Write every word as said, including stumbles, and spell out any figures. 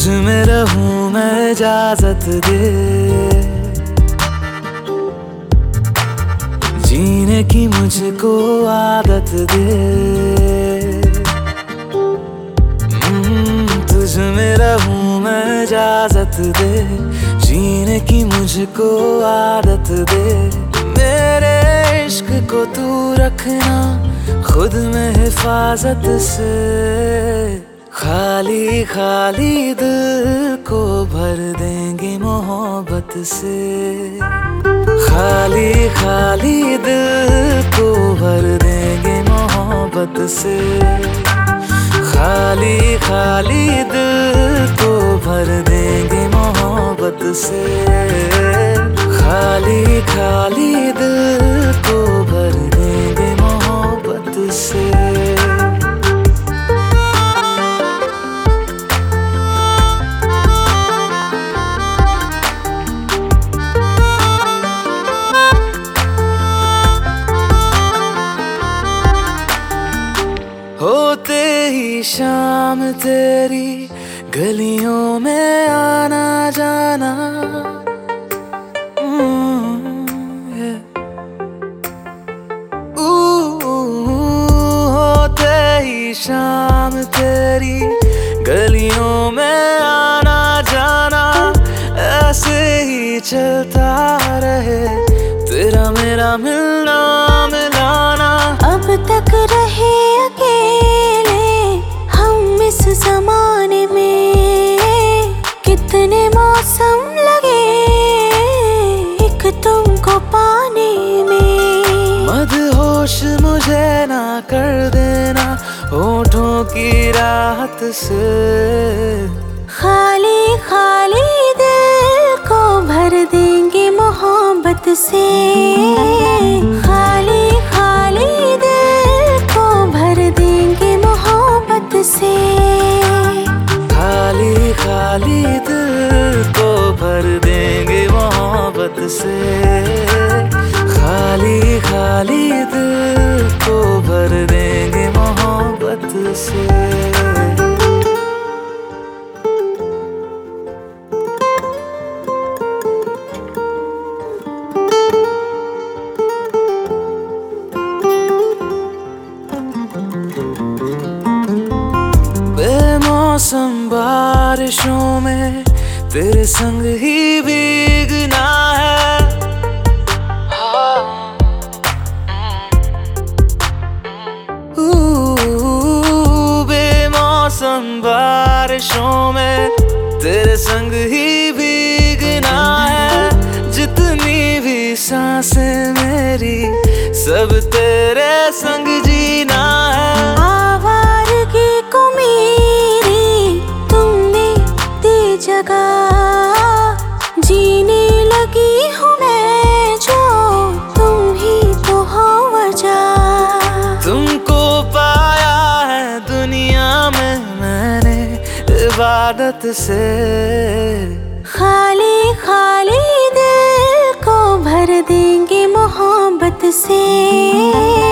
तुझ में रहूं मैं, इजाजत दे जीने की मुझको आदत दे। तुझ में रहूं मैं, इजाजत दे जीने की मुझको आदत दे। मेरे इश्क को तू रखना खुद में हिफाजत से, खाली खाली दिल को भर देंगे मोहब्बत से। खाली खाली दिल को भर देंगे मोहब्बत से। खाली खाली दिल को भर देंगे मोहब्बत से। खाली खाली दिल को भर देंगे मोहब्बत से। होते ही शाम तेरी गलियों में आना जाना, होते ही शाम तेरी गलियों में आना जाना। ऐसे ही चलता रहे तेरा मेरा मिलना मिलाना। अब तक रहे अकेले हम इस जमाने में, कितने मौसम लगे एक तुमको पाने में। मदहोश मुझे ना कर देना होठों की राहत से। खाली खाली दिल को भर देंगे मोहब्बत से। खाली खाली दिल को भर देंगे मोहब्बत से। खाली खाली दिल को भर देंगे मोहब्बत से। खाली खाली दिल को भर देंगे मोहब्बत से। बेमौसम बारिशों में तेरे संग ही भीगना है। बेमौसम बारिशों में तेरे संग ही भीगना है। जितनी भी सांसें मेरी सब तेरे संग जीना है। आवारगी को मेरी तुमने दी जगह, जीने लगी हूँ मैं जो तुम ही तो हो वजह। तुमको पाया है दुनिया में मैंने इबादत से। खाली खाली दिल को भर देंगे मोहब्बत से।